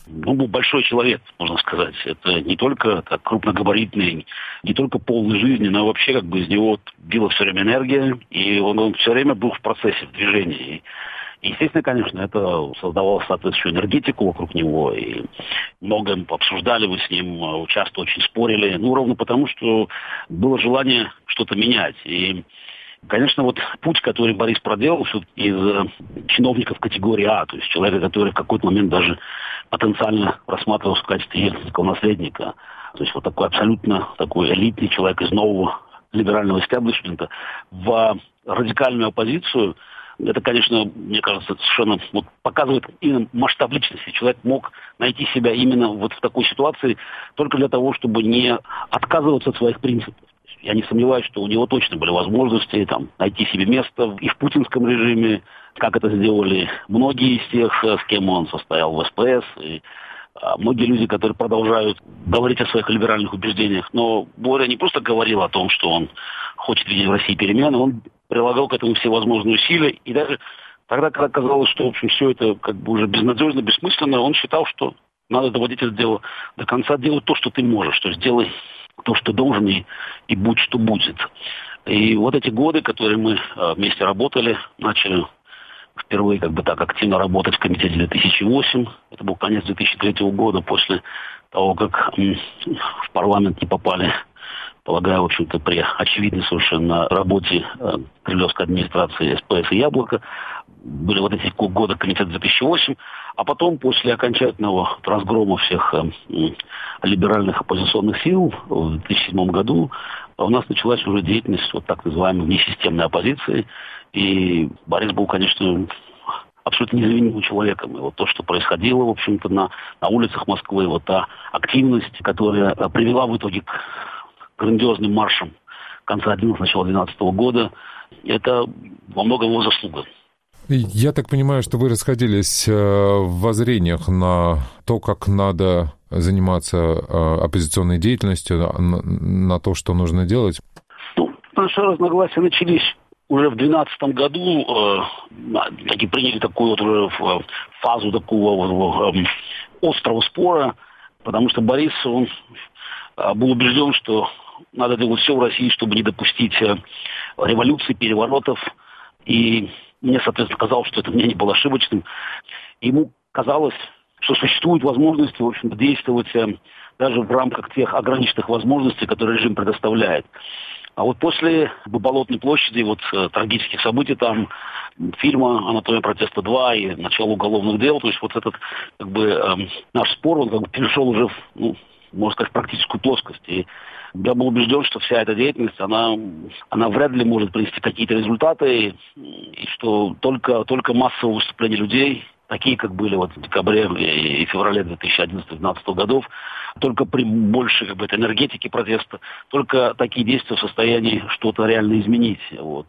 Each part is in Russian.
был большой человек, можно сказать. Это не только так крупногабаритный, не только полный жизни, но вообще из него била все время энергия, и он все время был в процессе, в движении. И, естественно, конечно, это создавало соответствующую энергетику вокруг него, и многое обсуждали вы с ним, часто очень спорили, ровно потому, что было желание что-то менять. И, конечно, путь, который Борис проделал, все-таки из чиновников категории А, то есть человека, который в какой-то момент даже потенциально рассматривался в качестве ельцинского наследника, то есть абсолютно такой элитный человек из нового либерального истеблишмента, в радикальную оппозицию. Это, конечно, мне кажется, совершенно показывает именно масштаб личности. Человек мог найти себя именно в такой ситуации только для того, чтобы не отказываться от своих принципов. Я не сомневаюсь, что у него точно были возможности найти себе место и в путинском режиме, как это сделали многие из тех, с кем он состоял в СПС, и многие люди, которые продолжают говорить о своих либеральных убеждениях. Но Боря не просто говорил о том, что он хочет видеть в России перемены, он прилагал к этому все возможные усилия. И даже тогда, когда казалось, что, в общем, все это уже безнадежно, бессмысленно, он считал, что надо доводить это дело до конца, делать то, что ты можешь, то есть делай то, что должен, и будь, что будет. И эти годы, которые мы вместе работали, начали впервые так активно работать в комитете 2008. Это был конец 2003 года, после того, как в парламент не попали, полагаю, в общем-то, при очевидной совершенно работе Кремлевской администрации СПС и Яблоко. Были эти годы комитета 2008, а потом, после окончательного разгрома всех либеральных оппозиционных сил в 2007 году, у нас началась уже деятельность так называемой внесистемной оппозиции. И Борис был, конечно, абсолютно незаменимым человеком. И то, что происходило, в общем-то, на улицах Москвы, та активность, которая привела в итоге к грандиозным маршам конца 11 начала 2012 года, это во многом его заслуга. Я так понимаю, что вы расходились в воззрениях на то, как надо заниматься оппозиционной деятельностью, на то, что нужно делать? Наши разногласия начались уже в 2012 году, таки приняли такую уже фазу такого острого спора, потому что Борис, он был убежден, что надо делать все в России, чтобы не допустить революций, переворотов. И мне, соответственно, казалось, что это мнение было ошибочным. Ему казалось, что существуют возможности, в общем-то, действовать даже в рамках тех ограниченных возможностей, которые режим предоставляет. А после Болотной площади, трагических событий там, фильма «Анатомия протеста 2» и начало уголовных дел, то есть этот, наш спор, он перешел уже в, можно сказать, практическую плоскость. И я был убежден, что вся эта деятельность, она вряд ли может принести какие-то результаты, и что только массовое выступление людей, такие, как были в декабре и феврале 2011-2012 годов, только при большей этой энергетике протеста, только такие действия в состоянии что-то реально изменить.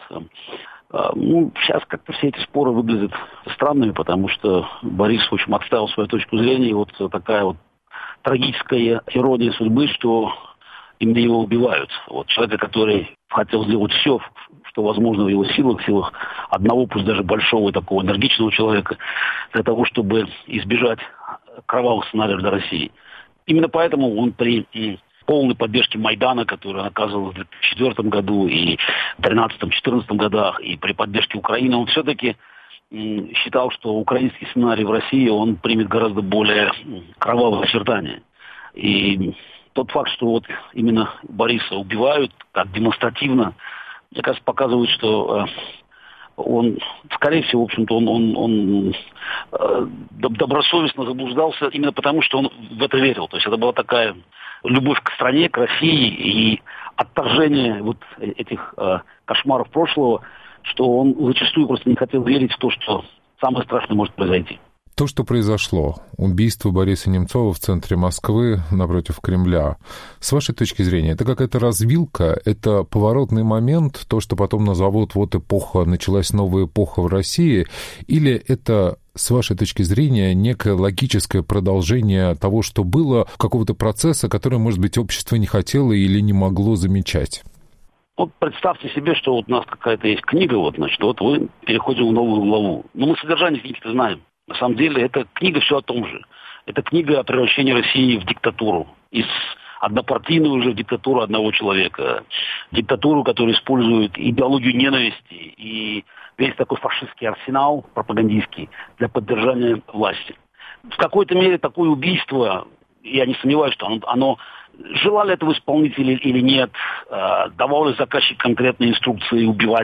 Сейчас как-то все эти споры выглядят странными, потому что Борис, в общем, отставил свою точку зрения, и такая трагическая ирония судьбы, что именно его убивают. Человека, который хотел сделать все, что возможно в его силах одного, пусть даже большого и такого энергичного человека, для того, чтобы избежать кровавых сценариев для России. Именно поэтому он при полной поддержке Майдана, который он оказывал в 2004 году и в 2013-2014 годах, и при поддержке Украины, он все-таки считал, что украинский сценарий в России, он примет гораздо более кровавые очертания. И тот факт, что именно Бориса убивают так демонстративно, мне кажется, показывает, что он, скорее всего, в общем-то, он добросовестно заблуждался именно потому, что он в это верил. То есть это была такая любовь к стране, к России и отторжение этих кошмаров прошлого, что он зачастую просто не хотел верить в то, что самое страшное может произойти. То, что произошло, убийство Бориса Немцова в центре Москвы напротив Кремля, с вашей точки зрения, это какая-то развилка, это поворотный момент, то, что потом назовут эпоха, началась новая эпоха в России, или это, с вашей точки зрения, некое логическое продолжение того, что было, какого-то процесса, который, может быть, общество не хотело или не могло замечать? Представьте себе, что у нас какая-то есть книга, вы переходим в новую главу. Мы содержание книги-то знаем. На самом деле, эта книга все о том же. Это книга о превращении России в диктатуру. Из однопартийную уже диктатуру одного человека. Диктатуру, которая использует идеологию ненависти и весь такой фашистский арсенал пропагандистский для поддержания власти. В какой-то мере такое убийство, я не сомневаюсь, что оно желали этого исполнители или нет, давал ли заказчик конкретные инструкции убивать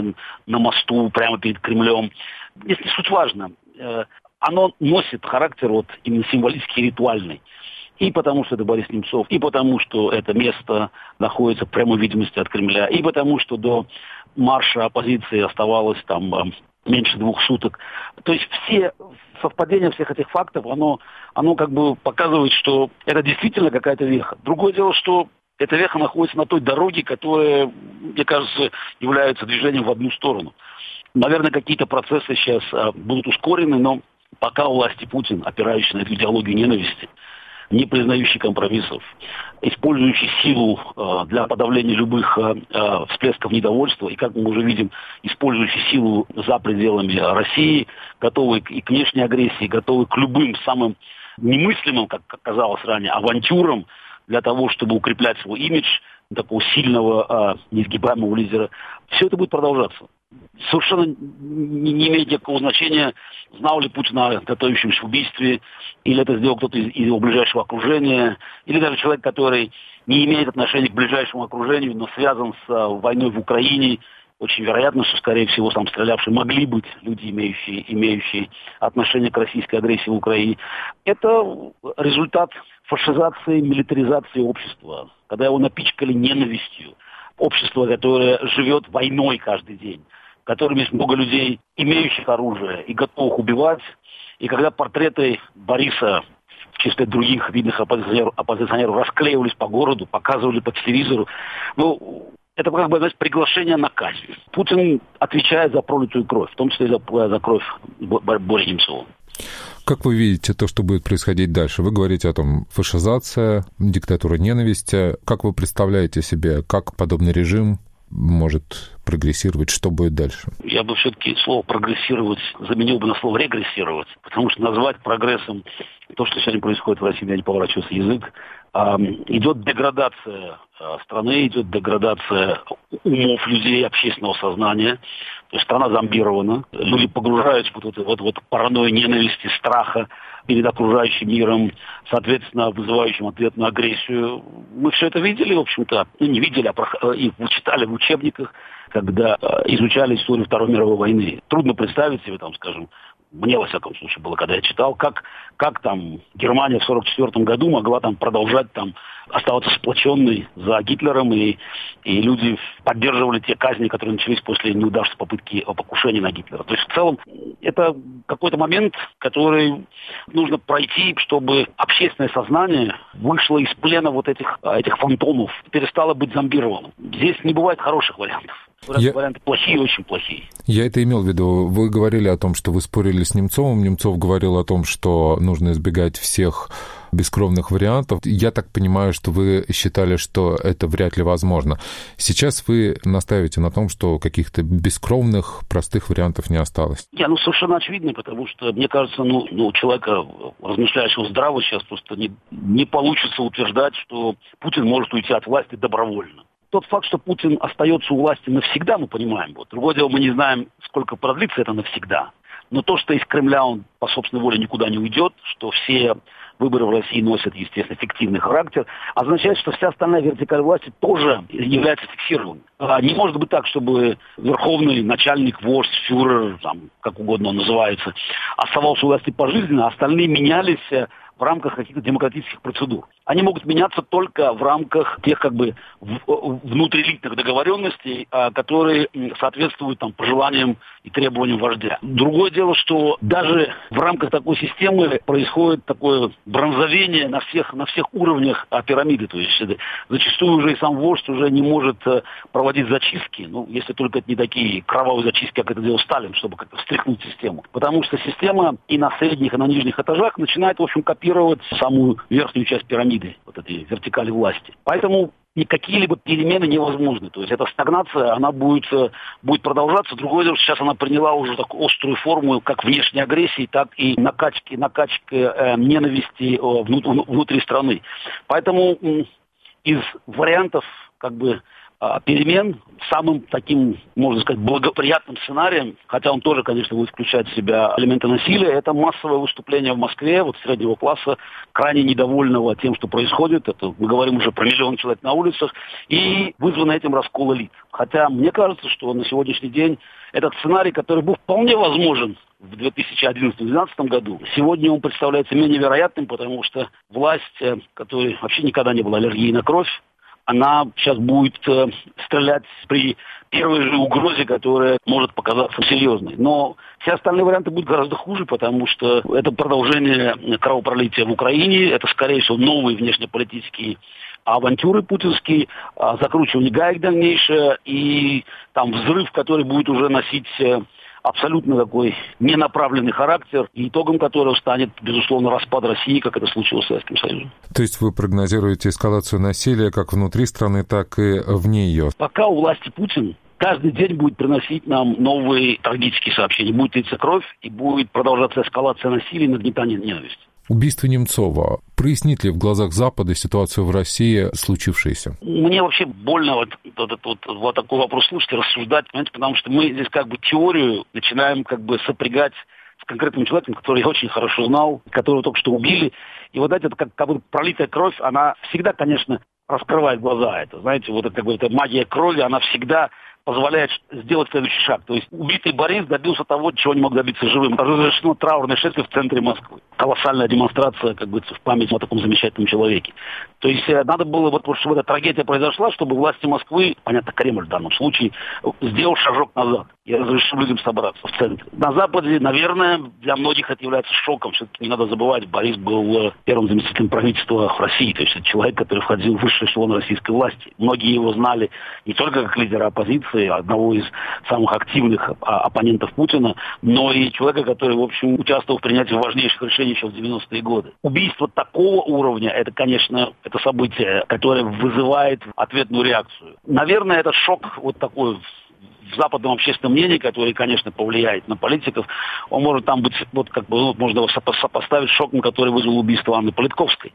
на мосту прямо перед Кремлем. Здесь не суть важно. Оно носит характер именно символический, ритуальный. И потому, что это Борис Немцов, и потому, что это место находится в прямой видимости от Кремля, и потому, что до марша оппозиции оставалось там меньше 2 суток. То есть все совпадение всех этих фактов, оно как бы показывает, что это действительно какая-то веха. Другое дело, что эта веха находится на той дороге, которая, мне кажется, является движением в одну сторону. Наверное, какие-то процессы сейчас будут ускорены, но пока у власти Путин, опирающийся на эту идеологию ненависти, не признающий компромиссов, использующий силу для подавления любых всплесков недовольства, и, как мы уже видим, использующий силу за пределами России, готовый и к внешней агрессии, готовый к любым самым немыслимым, как казалось ранее, авантюрам для того, чтобы укреплять свой имидж такого сильного, неизгибаемого лидера. Все это будет продолжаться. Совершенно не имеет никакого значения, знал ли Путин о готовящемся убийстве, или это сделал кто-то из его ближайшего окружения, или даже человек, который не имеет отношения к ближайшему окружению, но связан с войной в Украине. Очень вероятно, что, скорее всего, там стрелявшие могли быть люди, имеющие отношение к российской агрессии в Украине. Это результат фашизации, милитаризации общества, когда его напичкали ненавистью. Общество, которое живет войной каждый день, в котором есть много людей, имеющих оружие и готовых убивать. И когда портреты Бориса в числе других видных оппозиционеров расклеивались по городу, показывали по телевизору, это как бы, знаете, приглашение на казнь. Путин отвечает за пролитую кровь, в том числе за кровь Бориса Немцова. Как вы видите то, что будет происходить дальше? Вы говорите о том, фашизация, диктатура ненависти. Как вы представляете себе, как подобный режим может прогрессировать, что будет дальше? Я бы все-таки слово «прогрессировать» заменил бы на слово «регрессировать», потому что назвать прогрессом то, что сегодня происходит в России, у меня не поворачивается язык. Идет деградация страны, идет деградация умов людей, общественного сознания. То есть страна зомбирована. Люди погружаются в эту паранойю ненависти, страха перед окружающим миром, соответственно, вызывающим ответную агрессию. Мы все это видели, в общем-то. Не видели, и читали в учебниках, когда изучали историю Второй мировой войны. Трудно представить себе, скажем, мне, во всяком случае, было, когда я читал, как там Германия в 1944 году могла продолжать оставаться сплоченной за Гитлером, и люди поддерживали те казни, которые начались после неудавшейся попытки покушения на Гитлера. То есть, в целом, это какой-то момент, который нужно пройти, чтобы общественное сознание вышло из плена этих фантомов, перестало быть зомбированным. Здесь не бывает хороших вариантов. Варианты плохие, очень плохие. Я это имел в виду. Вы говорили о том, что вы спорили с Немцовым. Немцов говорил о том, что нужно избегать всех бескровных вариантов. Я так понимаю, что вы считали, что это вряд ли возможно. Сейчас вы настаиваете на том, что каких-то бескровных, простых вариантов не осталось. Совершенно очевидно, потому что, мне кажется, у человека, размышляющего здраво, сейчас просто не получится утверждать, что Путин может уйти от власти добровольно. Тот факт, что Путин остается у власти навсегда, мы понимаем. Другое дело, мы не знаем, сколько продлится это навсегда. Но то, что из Кремля он по собственной воле никуда не уйдет, что все выборы в России носят, естественно, фиктивный характер, означает, что вся остальная вертикаль власти тоже является фиксированной. Не может быть так, чтобы верховный начальник, вождь, фюрер, как угодно он называется, оставался у власти пожизненно, а остальные менялись в рамках каких-то демократических процедур. Они могут меняться только в рамках тех внутриэлитных договоренностей, которые соответствуют пожеланиям и требованиям вождя. Другое дело, что даже в рамках такой системы происходит такое бронзовение на всех уровнях пирамиды. То есть зачастую уже и сам вождь уже не может проводить зачистки, если только это не такие кровавые зачистки, как это делал Сталин, чтобы как-то встряхнуть систему. Потому что система и на средних, и на нижних этажах начинает, в общем, копировать оккупировать самую верхнюю часть пирамиды, вот этой вертикали власти. Поэтому какие-либо перемены невозможны. То есть эта стагнация, она будет продолжаться. Другое дело, сейчас она приняла уже такую острую форму как внешней агрессии, так и накачки ненависти внутри страны. Поэтому из вариантов перемен самым таким, можно сказать, благоприятным сценарием, хотя он тоже, конечно, будет включать в себя элементы насилия, это массовое выступление в Москве среднего класса, крайне недовольного тем, что происходит. Это мы говорим уже про миллион человек на улицах, и вызвано этим раскол элит. Хотя мне кажется, что на сегодняшний день этот сценарий, который был вполне возможен в 2011-2012 году, сегодня он представляется менее вероятным, потому что власть, которой вообще никогда не было аллергии на кровь, она сейчас будет стрелять при первой же угрозе, которая может показаться серьезной. Но все остальные варианты будут гораздо хуже, потому что это продолжение кровопролития в Украине, это, скорее всего, новые внешнеполитические авантюры путинские, закручивание гаек дальнейшее и там взрыв, который будет уже носить абсолютно такой ненаправленный характер, и итогом которого станет, безусловно, распад России, как это случилось с Советским Союзом. То есть вы прогнозируете эскалацию насилия как внутри страны, так и вне ее? Пока у власти Путин, каждый день будет приносить нам новые трагические сообщения. Будет литься кровь, и будет продолжаться эскалация насилия и нагнетание ненависти. Убийство Немцова прояснит ли в глазах Запада ситуацию в России случившееся? Мне вообще больно вот такой вопрос слушать и рассуждать, понимаете, потому что мы здесь теорию начинаем сопрягать с конкретным человеком, который я очень хорошо знал, которого только что убили. И вот это как бы пролитая кровь, она всегда, конечно, раскрывает глаза. Это, знаете, эта магия крови, она всегда позволяет сделать следующий шаг. То есть убитый Борис добился того, чего не мог добиться живым. Разрешено траурное шествие в центре Москвы. Колоссальная демонстрация, в память о таком замечательном человеке. То есть надо было, чтобы эта трагедия произошла, чтобы власти Москвы, понятно, Кремль в данном случае, сделал шажок назад и разрешил людям собраться в центре. На Западе, наверное, для многих это является шоком. Все-таки не надо забывать, Борис был первым заместителем правительства в России. То есть это человек, который входил в высший эшелон российской власти. Многие его знали не только как лидера оппозиции, одного из самых активных оппонентов Путина, но и человека, который, в общем, участвовал в принятии важнейших решений еще в 90-е годы. Убийство такого уровня, это, конечно, это событие, которое вызывает ответную реакцию. Наверное, это шок такой в западном общественном мнении, который, конечно, повлияет на политиков, он может там быть, можно его сопоставить с шоком, который вызвал убийство Анны Политковской.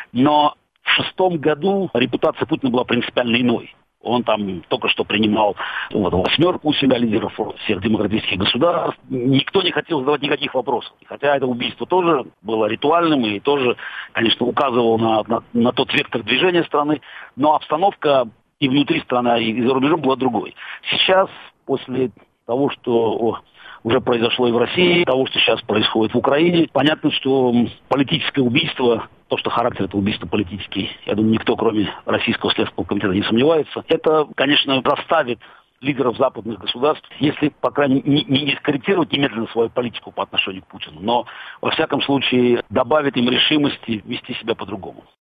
Но в 2006 году репутация Путина была принципиально иной. Он там только что принимал восьмерку у себя лидеров всех демократических государств. Никто не хотел задавать никаких вопросов. Хотя это убийство тоже было ритуальным и тоже, конечно, указывало на тот вектор движения страны. Но обстановка и внутри страны, и за рубежом была другой. Сейчас, после того, что уже произошло и в России, того, что сейчас происходит в Украине, понятно, что политическое убийство, то, что характер этого убийства политический, я думаю, никто, кроме Российского следственного комитета, не сомневается, это, конечно, расставит лидеров западных государств, если, по крайней мере, не скорректировать немедленно свою политику по отношению к Путину, но, во всяком случае, добавит им решимости вести себя по-другому.